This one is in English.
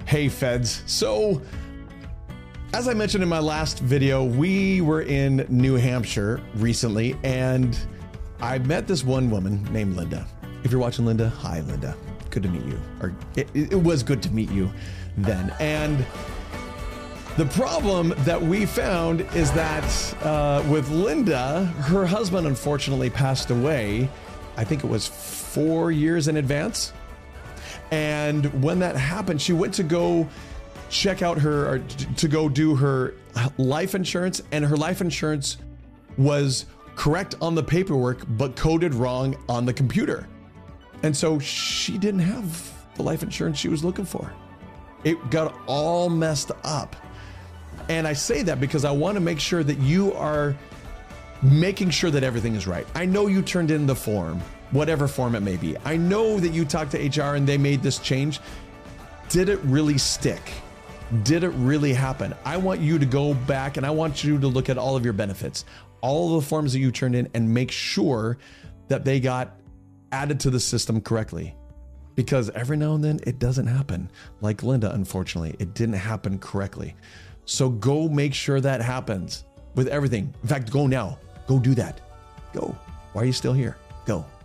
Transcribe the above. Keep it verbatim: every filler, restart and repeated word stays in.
Hey feds, so as I mentioned in my last video, we were in New Hampshire recently and I met this one woman named Linda. If you're watching, Linda, hi Linda, good to meet you. Or it, it was good to meet you then. And the problem that we found is that uh, with Linda, her husband unfortunately passed away. I think it was four years in advance. And when that happened, she went to go check out her, or to go do her life insurance, and her life insurance was correct on the paperwork, but coded wrong on the computer. And so she didn't have the life insurance she was looking for. It got all messed up. And I say that because I want to make sure that you are making sure that everything is right. I know you turned in the form, whatever form it may be. I know that you talked to H R and they made this change. Did it really stick? Did it really happen? I want you to go back and I want you to look at all of your benefits, all of the forms that you turned in, and make sure that they got added to the system correctly. Because every now and then it doesn't happen. Like Linda, unfortunately, it didn't happen correctly. So go make sure that happens with everything. In fact, go now. Go do that. Go. Why are you still here? Go.